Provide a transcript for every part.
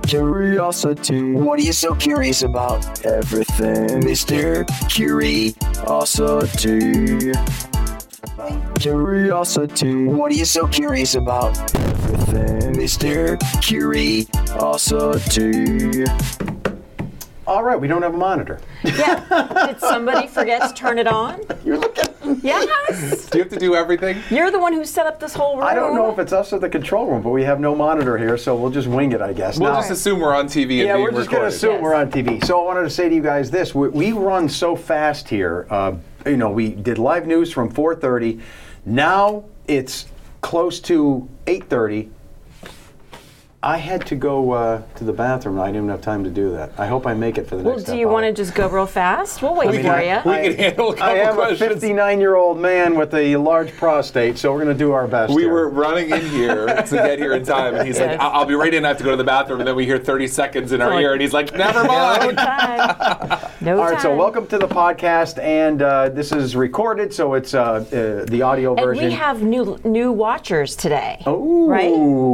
Curiosity. What are you so curious about? Everything, Mr. Curiosity. Curiosity. What are you so curious about? Everything, Mr. Curiosity. All right, we don't have a monitor. Yeah. Did somebody forget to turn it on? You're looking. Yes. Do you have to do everything? You're the one who set up this whole room. I don't know if it's us or the control room, but we have no monitor here, so we'll just wing it, I guess. We'll Now- just assume we're on TV and Yeah, being we're just going to recorded. assume Yes. we're on TV. So I wanted to say to you guys this. We run so fast here. We did live news from 4:30. Now it's close to 8:30. I had to go to the bathroom. I didn't have time to do that. I hope I make it for the Well, next do you want to just go real fast? We'll wait for you. We can handle a I couple am questions. a 59-year-old man with a large prostate, so we're going to do our best We here. were running in here to get here in time, and he's like, Yes. I'll be right in. I have to go to the bathroom. And then we hear 30 seconds in our Like- ear, and he's like, never No mind. time. No All right, time. so welcome to the podcast, and this is recorded, so it's the audio And version. we have new watchers today. Ooh. Right?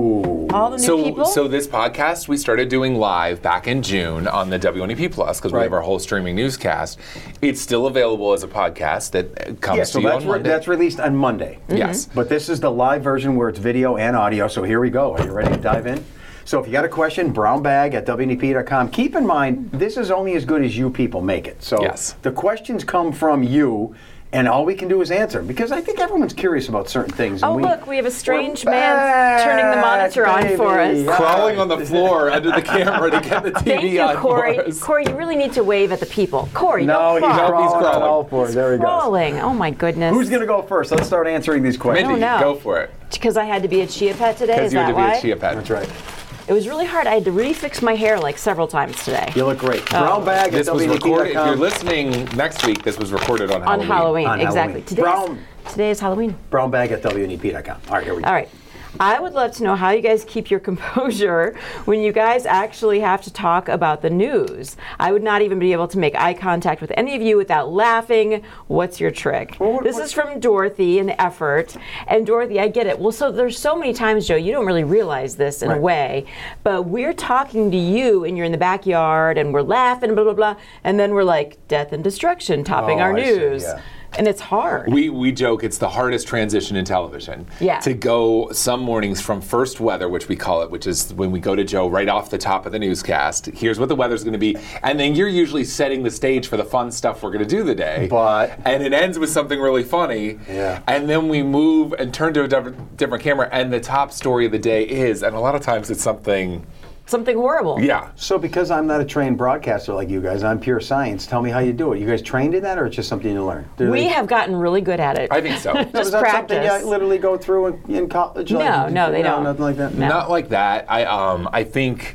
All the new people. So this podcast we started doing live back in June on the WNEP Plus because we Right. have our whole streaming newscast. It's still available as a podcast that comes Yeah, so to you that's, on Monday. that's released on Monday. Yes. But this is the live version where it's video and audio, so here we go. Are you ready to dive in? So if you got a question, brownbag@WNEP.com. Keep in mind, this is only as good as you people make it. So Yes. the questions come from you, and all we can do is answer them, because I think everyone's curious about certain things. And Oh, look, we have a strange we're man turning the monitor on for baby. us. Crawling on the floor under the camera to get the TV Thank you, on Corey. for us. Corey, you really need to wave at the people. Corey, No, don't he's crawl. crawling. He's crawling. on all fours. There he goes. Crawling. Oh my goodness. Who's going to go first? Let's start answering these questions. Mindy, no. go for it. Because I had to be a chia pet today. Because Is you had that to be why? a chia pet. That's right. It was really hard. I had to refix my hair like several times today. You look great. Oh. Brown bag This at was recorded. If you're WNEP.com. listening next week, this was recorded on On Halloween, On exactly. Halloween. Today is Halloween. Brown bag at WNEP.com. All right, here we go. All right. I would love to know how you guys keep your composure when you guys actually have to talk about the news. I would not even be able to make eye contact with any of you without laughing. What's your trick? This is from Dorothy in Effort. And Dorothy, I get it. Well, so there's so many times, Joe, you don't really realize this in a Right. way, but we're talking to you and you're in the backyard and we're laughing, blah, blah, blah. And then we're like, death and destruction topping Oh, our I see, news. yeah. And it's hard. We joke it's the hardest transition in television. Yeah. To go some mornings from first weather, which we call it, which is when we go to Joe right off the top of the newscast. Here's what the weather's going to be, and then you're usually setting the stage for the fun stuff we're going to do the day. And it ends with something really funny. Yeah. And then we move and turn to a different camera, and the top story of the day is, and a lot of times it's something. Something horrible. Yeah. So because I'm not a trained broadcaster like you guys, I'm pure science. Tell me how you do it. You guys trained in that, or it's just something you learn? We have gotten really good at it. I think so. Just Is that practice. something you literally go through in college? No, they don't. Nothing like that? No. Not like that. I think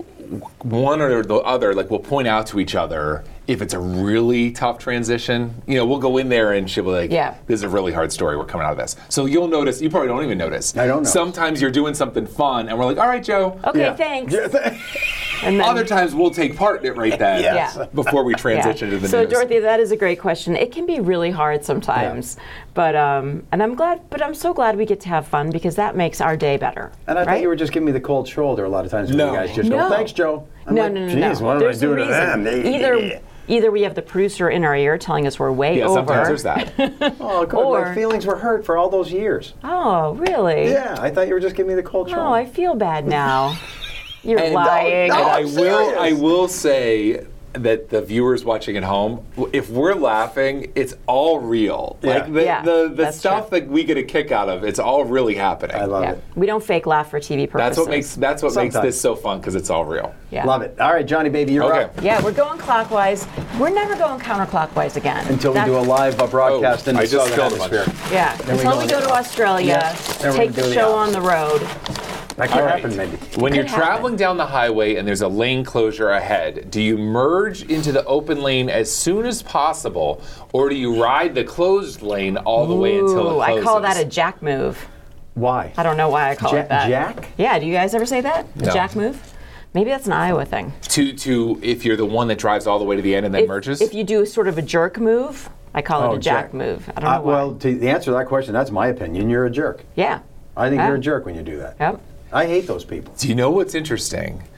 one or the other, like, we'll point out to each other if it's a really tough transition. You know, we'll go in there and she'll be like, Yeah. this is a really hard story. We're coming out of this. So you'll notice, you probably don't even notice. I don't know. Sometimes you're doing something fun and we're like, all right, Joe. Okay, Yeah. thanks. Yeah. And then, Other times we'll take part in it right then Yes. Yeah. before we transition to the so news. Dorothy, that is a great question. It can be really hard sometimes, but and I'm so glad we get to have fun because that makes our day better. And I right? thought you were just giving me the cold shoulder a lot of times when No. you guys just No. go, thanks, Joe. I'm No, like, no, no, Geez, no. what There's do I a do to them? reason. Either we have the producer in our ear telling us we're way Yeah, over. sometimes there's that. Oh, good. Or- My feelings were hurt for all those years. Oh, really? Yeah, I thought you were just giving me the cold shoulder. Oh, I feel bad now. You're And- lying. No, And I'm serious. I will say that the viewers watching at home, if we're laughing, it's all real. Yeah. Like the, Yeah, the that's stuff true. that we get a kick out of, it's all really happening. I love Yeah. it. We don't fake laugh for TV purposes. That's what makes Sometimes. this so fun because it's all real. Yeah. Love it. All right, Johnny, baby, you're Okay. up. Yeah, we're going clockwise. We're never going counterclockwise again. Until we do a That's- live broadcast in I the just southern spilled a bunch. hemisphere. Yeah, we until go we on go the- to Australia, Yeah, then we're take gonna the do show the on the road. That could All right. happen, maybe. When you're Could happen. traveling down the highway and there's a lane closure ahead, do you merge into the open lane as soon as possible, or do you ride the closed lane all the way until it Ooh, closes? I call that a jack move. Why? I don't know why I call it that. Jack? Yeah, do you guys ever say that? A No. jack move? Maybe that's an Iowa thing. To if you're the one that drives all the way to the end and then merges? If you do sort of a jerk move, I call it a jack move. I don't know why. Well, to the answer to that question, that's my opinion. You're a jerk. Yeah. I think Yeah. you're a jerk when you do that. Yep. I hate those people. Do you know what's interesting?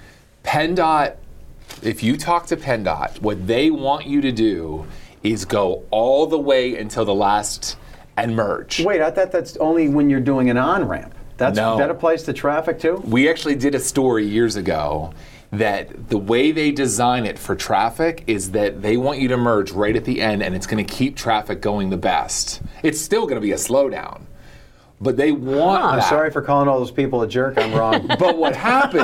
PennDOT, if you talk to PennDOT, what they want you to do is go all the way until the last and merge. Wait, I thought that's only when you're doing an on-ramp. No. That applies to traffic too? We actually did a story years ago that the way they design it for traffic is that they want you to merge right at the end, and it's going to keep traffic going the best. It's still going to be a slowdown, but they want I'm that. sorry for calling all those people a jerk. I'm wrong. But what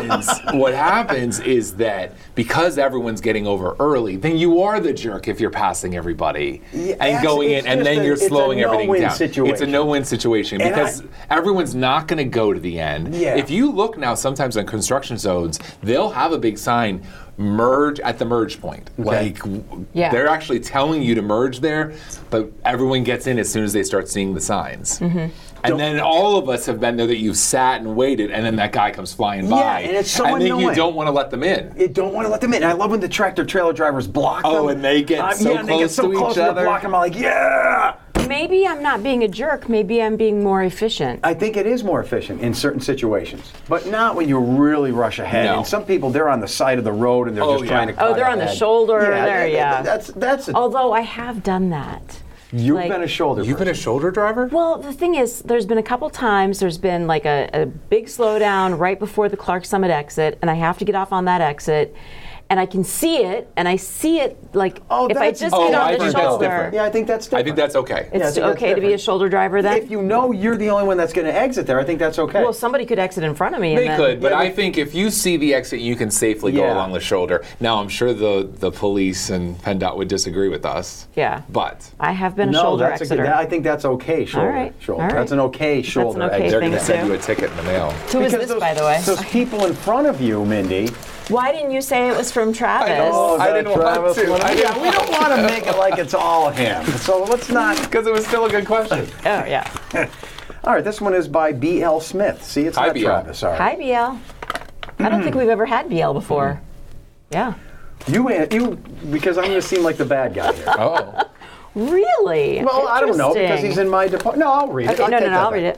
happens is that because everyone's getting over early, then you are the jerk if you're passing everybody and going in, and then you're slowing everything down. Situation. It's a no-win situation because everyone's not going to go to the end. Yeah. If you look now, sometimes on construction zones, they'll have a big sign, merge at the merge point. Okay. They're actually telling you to merge there, but everyone gets in as soon as they start seeing the signs. Mm-hmm. And then all of us have been there that you've sat and waited, and then that guy comes flying by. and it's so and then annoying. you don't want to let them in. You don't want to let them in. And I love when the tractor-trailer drivers block them. Oh, and they get so they get close so to close each and they're other. blocking them. I'm like, yeah! Maybe I'm not being a jerk. Maybe I'm being more efficient. I think it is more efficient in certain situations, but not when you really rush ahead. No. And some people, they're on the side of the road and they're just trying to cut Oh, they're on the ahead. shoulder. Yeah. That's a, Although I have done that. you've like- been a shoulder You've been a person. shoulder driver? Well, the thing is, there's been a couple times, there's been like a big slowdown right before the Clark Summit exit, and I have to get off on that exit, and I can see it, and I see it like if I that's- just oh, get I on think the that's shoulder. different. Yeah, I think that's different. I think that's okay. Yeah, I It's think that's okay to be a different. shoulder driver then? If you know you're the only one that's going to exit there, I think that's okay. Well, somebody could exit in front of me. They and then, could, but Yeah, I but- think if you see the exit, you can safely go Yeah. along the shoulder. Now, I'm sure the police and PennDOT would disagree with us. Yeah. But I have been a no, shoulder that's exiter. I think that's okay. Shoulder, All right, shoulder. all right. That's an okay shoulder. okay exit. they're thing going to to send do. you a ticket in the mail. Who is Because this, by the way? Those people in front of you, Mindy. Why didn't you say it was from Travis? know. I didn't want Travis to. one? Yeah, we don't want to make it like it's all him. So let's not. Because it was still a good question. Oh, yeah. All right, this one is by B.L. Smith. See, it's Hi, not BL. Travis. Sorry. Hi, BL. I don't think we've ever had BL before. Yeah. You, because I'm going to seem like the bad guy here. Oh. Really? Well, I don't know because Interesting. he's in my department. No, I'll read it. Okay, no, I'll read it.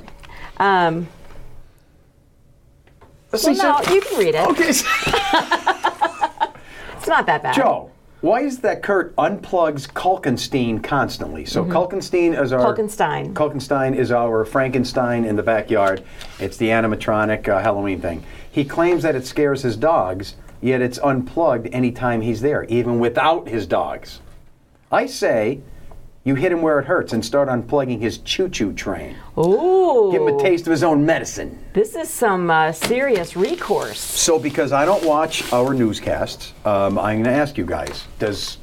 See, Well, no, you can read it. Okay, It's not that bad. Joe. Why is that Kurt unplugs Kulkenstein constantly? So Kulkenstein is our Kulkenstein. Kulkenstein is our Frankenstein in the backyard. It's the animatronic Halloween thing. He claims that it scares his dogs, yet it's unplugged anytime he's there, even without his dogs. I say you hit him where it hurts and start unplugging his choo-choo train. Ooh. Give him a taste of his own medicine. This is some serious recourse. So because I don't watch our newscasts, I'm going to ask you guys, does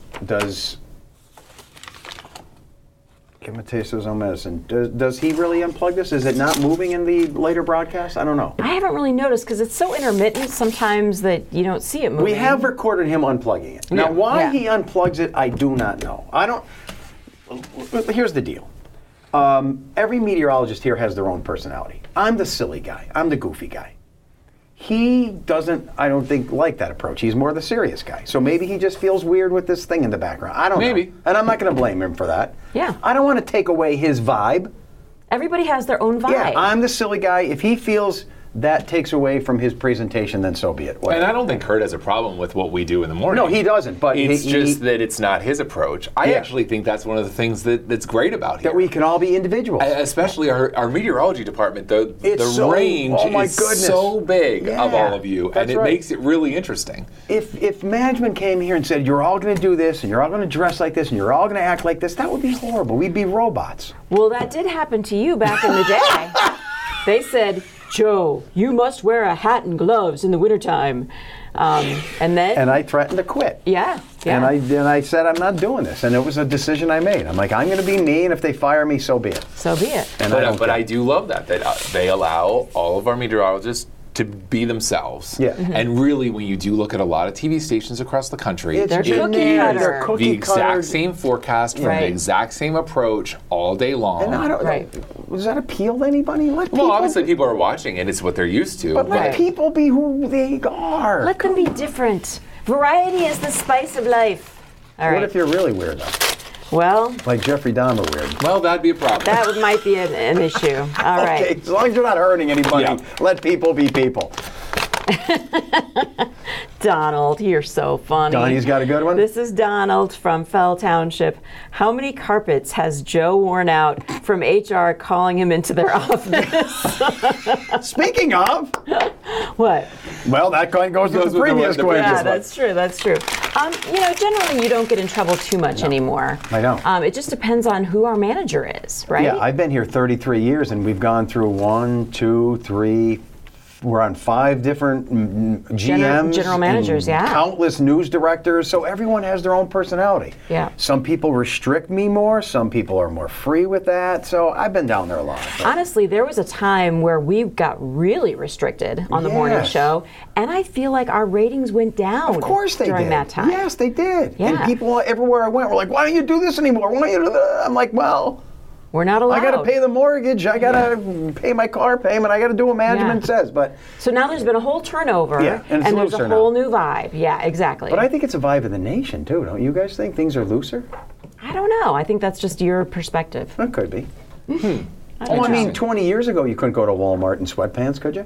give him a taste of his own medicine, does he really unplug this? Is it not moving in the later broadcast? I don't know. I haven't really noticed because it's so intermittent sometimes that you don't see it moving. We have recorded him unplugging it. Now, Yeah. why Yeah. he unplugs it, I do not know. Here's the deal. Every meteorologist here has their own personality. I'm the silly guy. I'm the goofy guy. He doesn't, I don't think, like that approach. He's more the serious guy. So maybe he just feels weird with this thing in the background. I don't know. Maybe. And I'm not going to blame him for that. Yeah. I don't want to take away his vibe. Everybody has their own vibe. Yeah, I'm the silly guy. If he feels that takes away from his presentation, then so be it. And I don't think Kurt has a problem with what we do in the morning. No, he doesn't, but it's he- just that it's not his approach. I Yeah. actually think that's one of the things that's great about here. that we can all be individuals. Especially our meteorology department, the It's so- range oh my is goodness. so big of Yeah, all of you, and that's it right. makes it really interesting. If management came here and said, you're all going to do this, and you're all going to dress like this, and you're all going to act like this, that would be horrible. We'd be robots. Well, that did happen to you back in the day. They said, Joe, you must wear a hat and gloves in the wintertime. And then, And I threatened to quit. yeah. And I said, I'm not doing this. And it was a decision I made. I'm like, I'm going to be me, and if they fire me, so be it. So be it. And I don't But care. I do love that they allow all of our meteorologists to be themselves. Yeah. And really, when you do look at a lot of TV stations across the country, It's They're cookie generic. cutter. They're the cookie exact cutter. same forecast from Right. the exact same approach all day long. And I don't Right. Does that appeal to anybody? Let people, Well, obviously, people are watching, and it's what they're used to. but let Right. people be who they are. Let them be different. Variety is the spice of life. All What right. if you're really weird, though? Well, Like Jeffrey Dahmer weird. Well, that'd be a problem. that might be an issue. All right. Okay, as long as you're not hurting anybody, Yeah. let people be people. Donald, you're so funny. Donnie's got a good one? This is Donald from Fell Township. How many carpets has Joe worn out from HR calling him into their office? Speaking of, What? well, that kind of goes with the previous the question. Yeah, that's true. That's true. Generally, you don't get in trouble too much anymore. I don't. It just depends on who our manager is, right? Yeah, I've been here 33 years, and we've gone through 1, 2, 3. We're on 5 different GMs, general managers, and yeah. countless news directors. So everyone has their own personality. Yeah. Some people restrict me more. Some people are more free with that. So I've been down there a lot. But Honestly, there was a time where we got really restricted on the morning Yes. show, and I feel like our ratings went down. Of course they during did. that time. Yes, they did. Yeah. And people everywhere I went were like, "Why don't you do this anymore? Why don't you do that?" I'm like, "Well, We're not allowed. I got to pay the mortgage. I got to pay my car payment. I got to do what management Yeah. says." But So now there's been a whole turnover, Yeah, and it's there's a looser whole now. new vibe. Yeah, exactly. I think it's a vibe of the nation too. Don't you guys think things are looser? I don't know. I think that's just your perspective. That could be. I Oh, I mean, Interesting. 20 years ago, you couldn't go to Walmart in sweatpants, could you?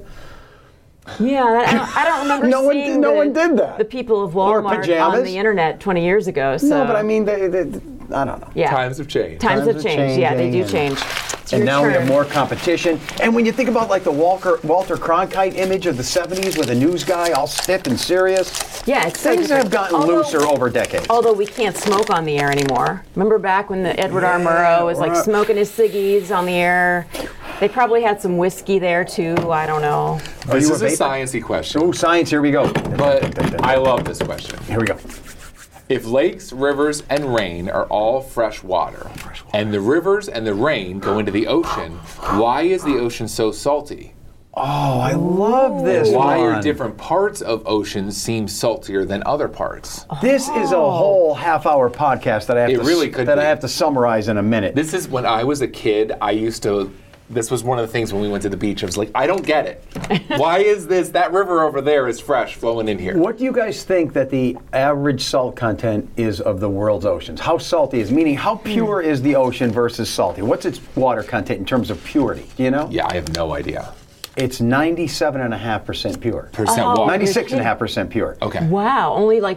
Yeah, I don't remember No one seeing did- no one did that. the people of Or Walmart on pajamas. the internet 20 years ago. So. No, but I mean, I don't know. yeah. Times have changed. Times have changed. Yeah, they do changing, change. It's And your now we have turn. more competition. And when you think about like the Walter Cronkite image of the 70s with a news guy all stiff and serious, Yeah, it's so things different. have gotten Although- looser over decades. Although we can't smoke on the air anymore. Remember back when the Edward R. Murrow was like right. smoking his ciggies on the air? They probably had some whiskey there too. I don't know. This you is a a vapor? sciencey question, Oh, science, here we go. but I love this question. Here we go. If lakes, rivers, and rain are all fresh water, and the rivers and the rain go into the ocean, why is the ocean so salty? Oh, I love this Why one. are different parts of oceans seem saltier than other parts? This is a whole half-hour podcast that I have It to really could that be. I have to summarize in a minute. This is when I was a kid, this was one of the things when we went to the beach. I was like, I don't get it. Why is that river over there is fresh flowing in here? What do you guys think that the average salt content is of the world's oceans? How salty is, meaning how pure is the ocean versus salty? What's its water content in terms of purity? Do you know? Yeah, I have no idea. It's 97.5% pure. Percent Oh, water. 96.5% pure. Okay. Wow, only like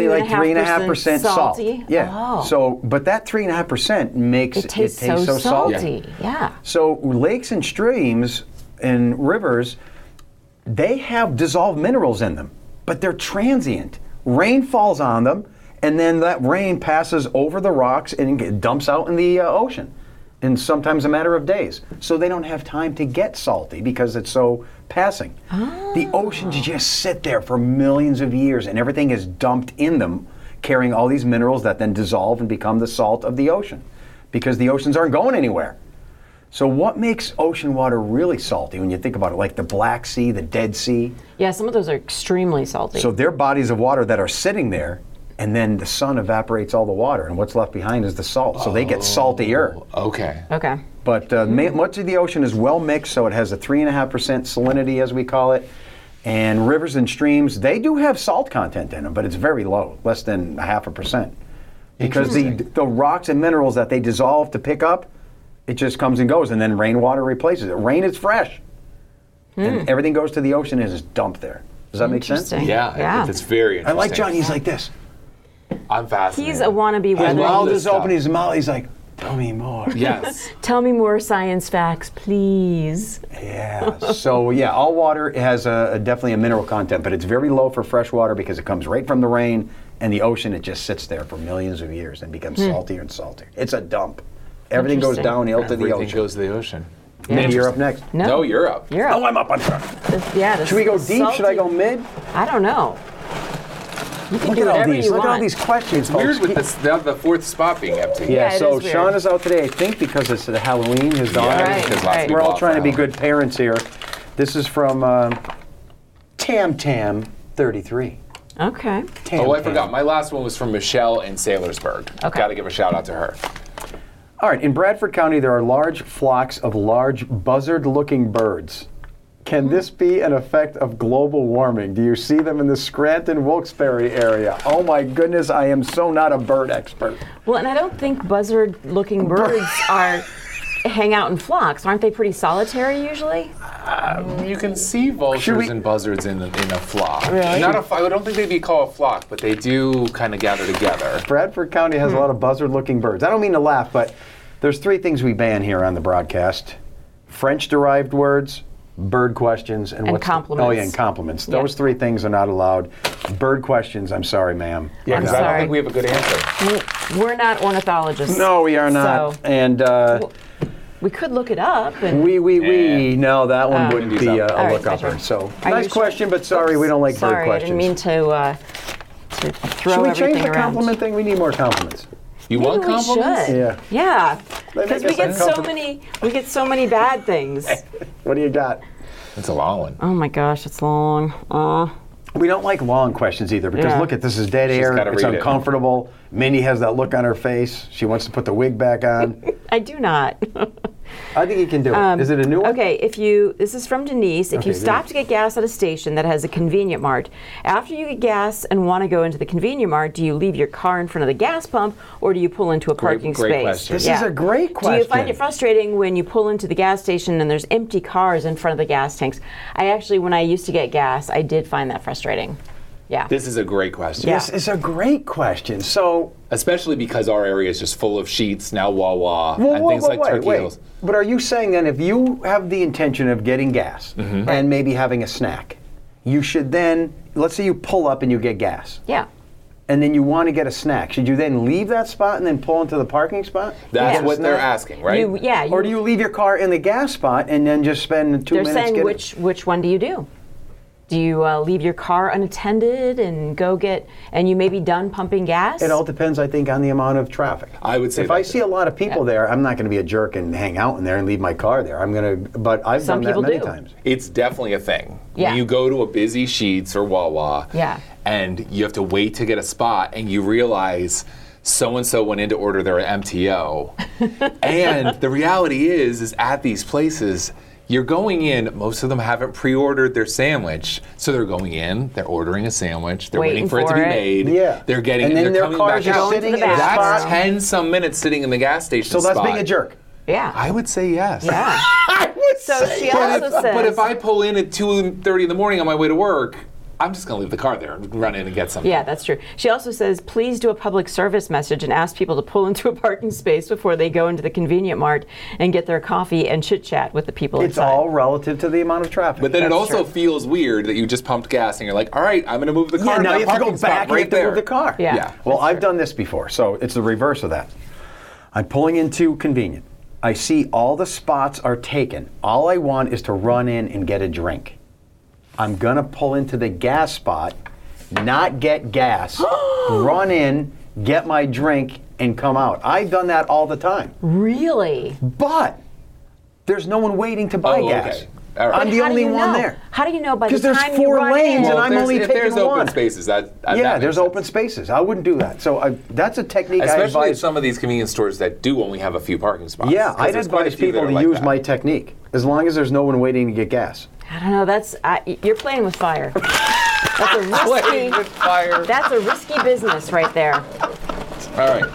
3.5% salty? Yeah. Oh. So, but that 3.5% makes it tastes so salty. Yeah. So lakes and streams and rivers, they have dissolved minerals in them, but they're transient. Rain falls on them, and then that rain passes over the rocks and it dumps out in the ocean in sometimes a matter of days. So they don't have time to get salty because it's so passing. The oceans just sit there for millions of years, and everything is dumped in them, carrying all these minerals that then dissolve and become the salt of the ocean because the oceans aren't going anywhere. So what makes ocean water really salty when you think about it, like the Black Sea, the Dead Sea? Yeah, some of those are extremely salty. So they're bodies of water that are sitting there, and then the sun evaporates all the water, and what's left behind is the salt. So they get saltier. Okay. okay. But much of the ocean is well mixed, so it has a 3.5% salinity, as we call it. And rivers and streams, they do have salt content in them, but it's very low, less than 0.5%. Because the rocks and minerals that they dissolve to pick up, it just comes and goes, and then rainwater replaces it. Rain is fresh, and everything goes to the ocean and is dumped there. Does that make sense? Interesting. Yeah, it's very I interesting. like John. He's like this. I'm fascinated. He's a wannabe His weather. love mouth this is open. stuff. His mouth. He's like, tell me more. Yes. Tell me more science facts, please. Yeah. So yeah, all water has definitely a mineral content, but it's very low for fresh water because it comes right from the rain, and the ocean it just sits there for millions of years and becomes saltier and saltier. It's a dump. Everything goes Interesting. downhill to the Everything ocean. goes to the ocean. Maybe you're up next. No, you're up. You're Oh, up. I'm up. I'm sorry. Yeah. Should we go deep? Should I go mid? I don't know. You can Look do at all whatever these. you Look want. at all these questions, folks. Weird with this, the fourth spot being empty. Yeah, Yeah, it so is weird. Sean is out today, I think, because it's the Halloween, his daughter. Right, because lots of right. people We're all off trying to be Halloween. good parents here. This is from Tam Tam 33. Okay. Tam Oh, I Tam. forgot. My last one was from Michelle in Saylorsburg. Okay. Got to give a shout out to her. All right, in Bradford County, there are large flocks of large buzzard-looking birds. Can this be an effect of global warming? Do you see them in the Scranton-Wilkes-Barre area? Oh my goodness, I am so not a bird expert. Well, and I don't think buzzard-looking birds hang out in flocks. Aren't they pretty solitary usually? You can see vultures and buzzards in a flock. Really? Not a. I don't think they'd be called a flock, but they do kind of gather together. Bradford County has a lot of buzzard-looking birds. I don't mean to laugh, but there's 3 things we ban here on the broadcast: French-derived words, bird questions, and compliments. Oh yeah, and compliments. Yeah. Those 3 things are not allowed. Bird questions, I'm sorry, ma'am. Yeah, I'm because I don't sorry. think we have a good answer. We're not ornithologists. No, we are not. So, And we could look it up. And we. No, that one wouldn't do be something. a All right, look-upper. my turn. So, Are nice you sure? question, but sorry, we don't like bird Sorry, questions. I didn't mean to throw Should we everything change the around. compliment thing? We need more compliments. You Maybe want we compliments? should. Yeah. Yeah. They Because make we us get so uncomfortable. many bad things. What do you got? It's a long one. Oh my gosh, it's long. We don't like long questions either because Yeah. look at this is dead air. gotta It's read it. uncomfortable. Minnie has that look on her face. She wants to put the wig back on. I do not. I think you can do it. Is it a new one? Okay, this is from Denise. If you Okay, stop Denise. to get gas at a station that has a convenient mart, after you get gas and want to go into the convenient mart, do you leave your car in front of the gas pump or do you pull into a parking great space? question. This is a great Do you find question. it frustrating when you pull into the gas station and there's empty cars in front of the gas tanks? When I used to get gas, I did find that frustrating. Yeah. This is a great question. Yeah. This is a great question. So, Especially because our area is just full of sheets, now Wawa, and things like Turkey Hills. But are you saying then if you have the intention of getting gas Mm-hmm. and maybe having a snack, you should then, let's say you pull up and you get gas, Yeah. and then you want to get a snack, should you then leave that spot and then pull into the parking spot? That's Yeah. what they're Snack? asking, right? Or do you leave your car in the gas spot and then just spend 2 They're minutes saying getting which one do you do? Do you leave your car unattended and go get, and you may be done pumping gas? It all depends, I think, on the amount of traffic. I would say if that I too. see a lot of people there, I'm not going to be a jerk and hang out in there and leave my car there. But I've Some done that people many do. times. It's definitely a thing. Yeah. When you go to a busy Sheetz or Wawa, Yeah. and you have to wait to get a spot, and you realize so-and-so went in to order their MTO. And the reality is at these places, you're going in, most of them haven't pre-ordered their sandwich. So they're going in, they're ordering a sandwich, they're waiting for it to be made. Yeah. They're getting And it, then they're their coming cars back are out. sitting in the That's bathroom. 10-some minutes sitting in the gas station So that's spot. being a jerk. Yeah. I would say yes. Yeah. So she But also if, says. but if I pull in at 2:30 in the morning on my way to work, I'm just going to leave the car there and run in and get something. Yeah, that's true. She also says, please do a public service message and ask people to pull into a parking space before they go into the convenient mart and get their coffee and chit chat with the people It's inside. all relative to the amount of traffic. But then it That's also true. feels weird that you just pumped gas and you're like, all right, I'm going to move the car yeah, to now that you have to go parking spot back and you right have to there. move the car. Yeah. Yeah. Well, I've done this before, so it's the reverse of that. I'm pulling into convenient. I see all the spots are taken. All I want is to run in and get a drink. I'm gonna pull into the gas spot, not get gas, run in, get my drink, and come out. I've done that all the time. Really? But there's no one waiting to buy Oh, gas. okay. All right. I'm the How do only you one know? there. How do you know by the Because there's time you 4 run lanes in? and Well, I'm if only there's, taking if there's open one. spaces, that Yeah, makes there's sense. open spaces. I wouldn't do that. So that's a technique I Especially at advise. some of these convenience stores that do only have a few parking spots. Yeah, 'Cause I'd there's quite a advise few that people are to like use that. my technique, as long as there's no one waiting to get gas. I don't know. You're playing with fire. That's a Playing with risky. fire. That's a risky business right there. All right.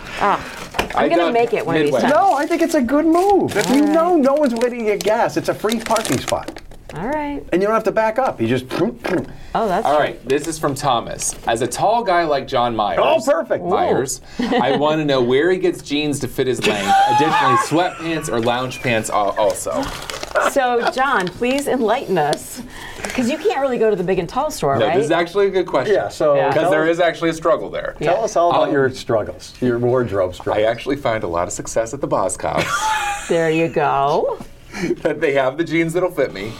I'm gonna make it one of these Midway. times. No, I think it's a good move. If you know no one's waiting to get gas, it's a free parking spot. All right. And you don't have to back up. You just. Oh, that's All true. right, this is from Thomas. As a tall guy like John Myers, Oh, perfect. Myers, I want to know where he gets jeans to fit his length. Additionally, sweatpants or lounge pants also. So, John, please enlighten us, because you can't really go to the big and tall store, No, right? this is actually a good question. Yeah, so Yeah. Because there is actually a struggle there. Yeah. Tell us all about your struggles, your wardrobe struggles. I actually find a lot of success at the Boscovs. There you go. That they have the jeans that'll fit me.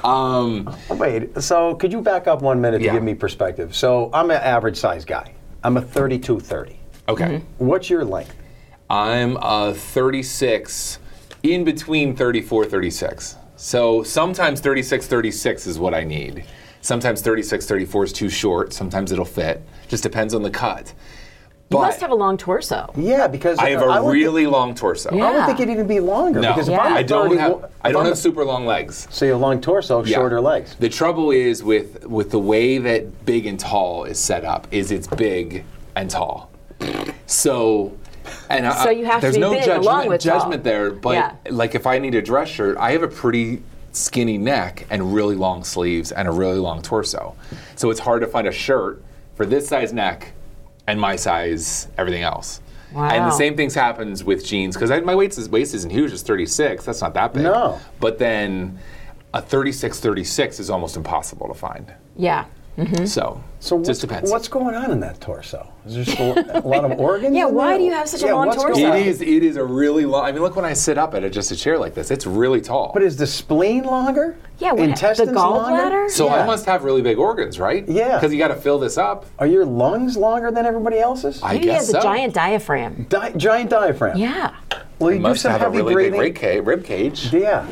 Wait, so could you back up 1 minute to Yeah. give me perspective? So I'm an average size guy. I'm a 32-30. Okay. What's your length? I'm a 36, in between 34, 36. So sometimes 36, 36 is what I need. Sometimes 36, 34 is too short. Sometimes it'll fit. Just depends on the cut. You But must have a long torso. Yeah, because I have a really long torso. Yeah. I would think it'd even be longer. No, because if Yeah. I'm I don't 30, have. I if don't I'm have super long legs. So you have a long torso, Yeah. shorter legs. The trouble is with the way that big and tall is set up is it's big and tall. So, and So you have to there's be no big judgment, along with tall. judgment there. But Yeah. like if I need a dress shirt, I have a pretty skinny neck and really long sleeves and a really long torso. So it's hard to find a shirt for this size neck and my size everything else. Wow. And the same things happens with jeans because my waist isn't huge. It's 36. That's not that big. No. But then a 36 is almost impossible to find. Yeah. So just depends. What's going on in that torso? Is there just a lot of organs? Yeah, in why there? do you have such a long what's torso? going on? It is a really long. I mean, look when I sit up at just a chair like this. It's really tall. But is the spleen longer? Yeah, Intestines the longer? gallbladder? So Yeah. I must have really big organs, right? Yeah. Because you got to fill this up. Are your lungs longer than everybody else's? I Maybe he guess has a so. giant diaphragm. Giant diaphragm. Yeah. Well, you do Must some have a heavy really breathing. big rib cage. Yeah.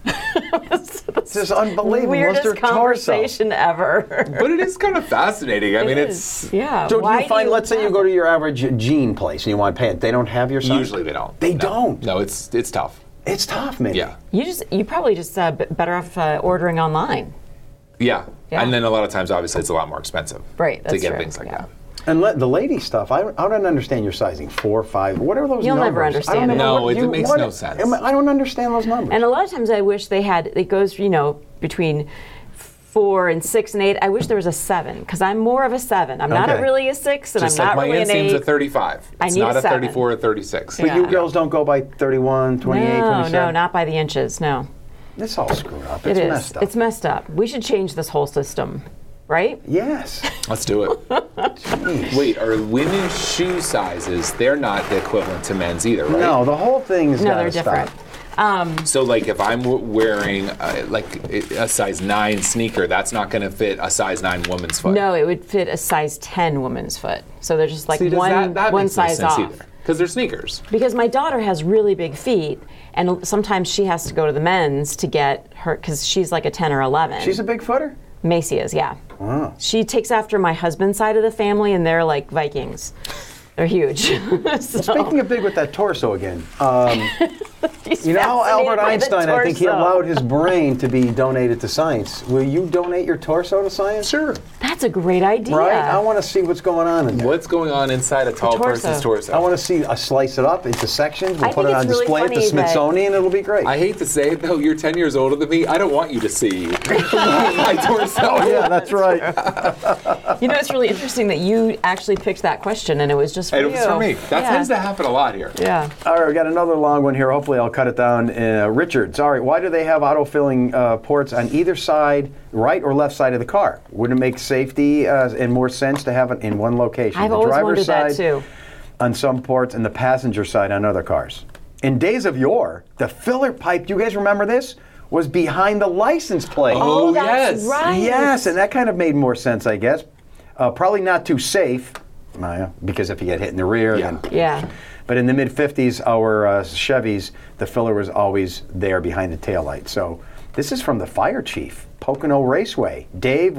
It's just unbelievable. Weirdest Mr. Torso. conversation ever. But it is kind of fascinating. I mean, It it's is. Yeah. So Why do you find, let's say you have go to your average jean place and you want pants, they don't have your size? usually they don't. They No. don't? No, it's tough. It's tough, man. Yeah. You probably just better off ordering online. Yeah. Yeah. And then a lot of times, obviously, it's a lot more expensive. Right, To that's get true, things like yeah. that. And the lady stuff, I don't understand your sizing. 4, 5, what are those You'll numbers? never understand I don't it. know No, what it makes no sense. I don't understand those numbers. And a lot of times I wish they had, it goes, between 4 and 6 and 8. I wish there was a 7 because I'm more of a 7. I'm not Okay. really a 6 and Just I'm like not my really an inseam's 8. a 35. I It's need not a a 7. 34 or 36. But you girls don't go by 31, 28, No, 27? no, not by the inches, no. It's all screwed up. It It's is. messed up. It's messed up. We should change this whole system, right? Yes. Let's do it. Wait, are women's shoe sizes, they're not the equivalent to men's either, right? No, the whole thing's No, gotta they're different. stop. So, like, if I'm wearing a size 9 sneaker, that's not going to fit a size 9 woman's foot. No, it would fit a size 10 woman's foot. So they're just like See, does one that makes no size sense off. either. Because they're sneakers. Because my daughter has really big feet, and sometimes she has to go to the men's to get her, because she's like a 10 or 11. She's a big footer? Macy is, yeah. Wow. She takes after my husband's side of the family, and they're like Vikings. They're huge. So, Speaking of big with that torso again, she's you know how fascinated Albert by the Einstein, I think he torso. allowed his brain to be donated to science. Will you donate your torso to science? Sure. That's a great idea. Right? I want to see what's going on in there. What's going on inside a tall torso. person's torso? I want to see slice it up into sections. We'll I put think it on it's really display at the funny that- Smithsonian. It'll be great. I hate to say it though, you're 10 years older than me. I don't want you to see my torso. yeah, that's right. It's really interesting that you actually picked that question, and it was just for And you. it was for me. That Yeah. tends to happen a lot here. Yeah. All right, we got another long one here. Hopefully, I'll cut it down. Richard, sorry. Why do they have autofilling ports on either side, right or left side of the car? Wouldn't it make safety and more sense to have it in one location? I've the always driver's wondered that, side too. on some ports and the passenger side on other cars. In days of yore, the filler pipe, do you guys remember this? Was behind the license plate. Oh, that's yes. right. Yes, and that kind of made more sense, I guess. Probably not too safe, because if you get hit in the rear, Yeah. then. Yeah. But in the mid-50s, our Chevys, the filler was always there behind the taillight. So this is from the fire chief, Pocono Raceway, Dave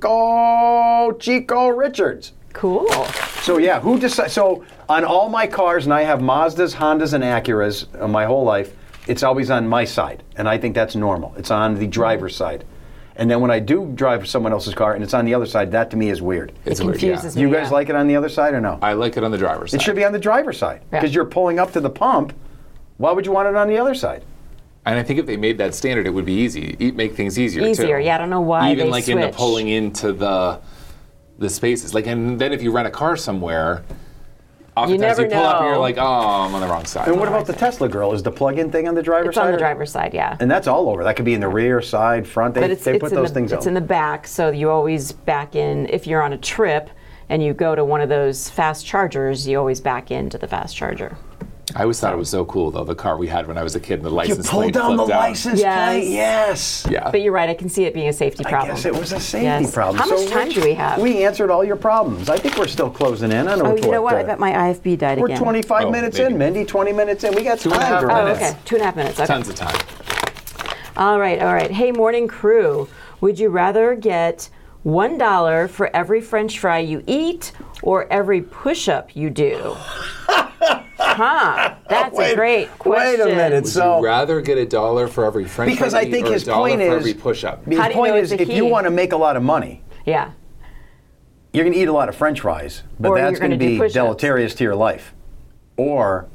Chico Richards. Cool. So yeah, who decides? So on all my cars, and I have Mazdas, Hondas, and Acuras my whole life, it's always on my side, and I think that's normal. It's on the driver's side. And then when I do drive someone else's car and it's on the other side, that to me is weird. It's It weird, confuses yeah. me. You guys yeah. like it on the other side or no? I like it on the driver's side. It should be on the driver's side Yeah. because you're pulling up to the pump. Why would you want it on the other side? And I think if they made that standard, it would be easy. Make things easier, Easier, too. yeah, I don't know why Even they like in the switch. pulling into the spaces. Like, and then if you rent a car somewhere, oftentimes never you pull up and you're know. like, oh, I'm on the wrong side. And what about the Tesla girl? Is the plug-in thing on the driver's It's side? on the or- driver's side, yeah. And that's all over. That could be in the rear, side, front. They, But it's they put in those the, things it's out. in the back, so you always back in. If you're on a trip and you go to one of those fast chargers, you always back into the fast charger. I always thought it was so cool, though, the car we had when I was a kid, and the You license pull plate down the flipped out. license Yes. plate. Yes. Yeah. But you're right, I can see it being a safety I problem. guess it was a safety Yes. problem. How much time do we have? We answered all your problems. I think we're still closing in. I know Oh, it's you know what? I uh, bet my IFB died We're again. 25 Oh, minutes maybe. in, Mindy. 20 minutes in. We got 2.5 time. girl. Oh, minutes. okay. 2.5 minutes. Okay. Tons of time. All right, all right. Hey, morning crew. Would you rather get $1 for every French fry you eat or every push-up you do? That's a great question. Wait a minute. Would So, you rather get $1 for every French because fry I you think eat or his $1 point for is, every push-up? his How do you point know is, it's a if you key? want to make a lot of money, Yeah. you're going to eat a lot of French fries, but Or that's you're going to gonna do be push-ups. deleterious to your life. Or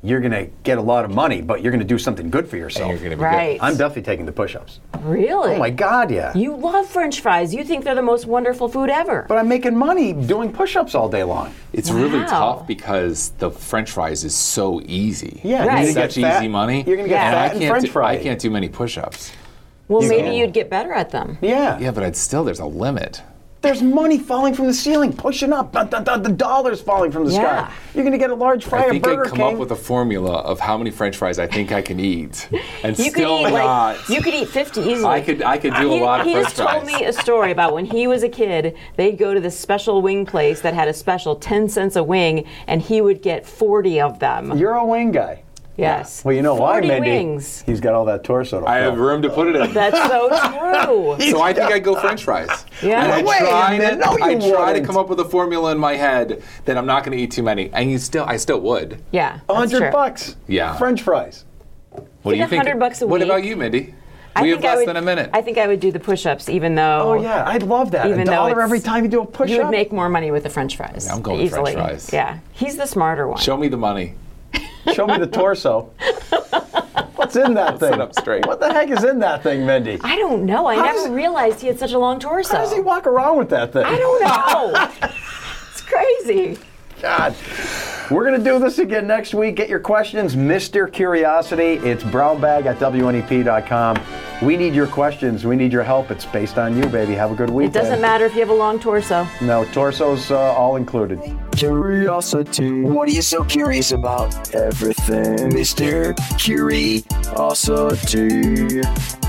you're going to get a lot of money, but you're going to do something good for And yourself. you're going to be Right. I'm definitely taking the push-ups. Really? Oh my God, yeah. You love French fries. You think they're the most wonderful food ever. But I'm making money doing push-ups all day long. good. It's really Wow. tough because the French fries is so easy. Yeah, Right. you're It's gonna such get fat- easy money. You're going to get Yeah. And I fat and can't French do, fries. I can't do many push-ups. Well, You maybe can. you'd get better at them. Yeah. Yeah, but there's a limit. There's money falling from the ceiling, pushing up. Dun, dun, dun, the dollars falling from the Yeah. sky. You're going to get a large fry I of think Burger I'd come King. up with a formula of how many French fries I think I can eat, and You could still eat not. you could eat 50 easily. I could do a lot of He French just told fries. me a story about when he was a kid. They'd go to this special wing place that had a special 10 cents a wing, and he would get 40 of them. You're a wing guy. Yes. Well, you know why, 40 Mindy? wings. He's got all that torso to I have fill. room to put it in. That's so true. So I think I'd go French fries. Yeah. And No way, I man. No, you try to wouldn't. come up with a formula in my head that I'm not going to eat too many, and I still would. Yeah. that's true. $100. Yeah. French fries. What do you think think? $100 a What week? about you, Mindy? I We have think I less would- than a minute. I think I would do the push-ups, even though. Oh yeah, I'd love that. Even a though dollar it's- every time you do a push-up. You would make more money with the French fries. I'm going with easily. French fries. Yeah. He's the smarter one. Show me the money. Show me the torso. What's in that thing? sit up straight. What the heck is in that thing, Mindy? I don't know. I How never does- realized he had such a long torso. How does he walk around with that thing? I don't know. It's crazy. God. We're going to do this again next week. Get your questions, Mr. Curiosity. It's brownbag@WNEP.com. We need your questions. We need your help. It's based on you, baby. Have a good It weekend. doesn't matter if you have a long torso. No, torso's all included. Curiosity. What are you so curious about? Everything, Mr. Curiosity.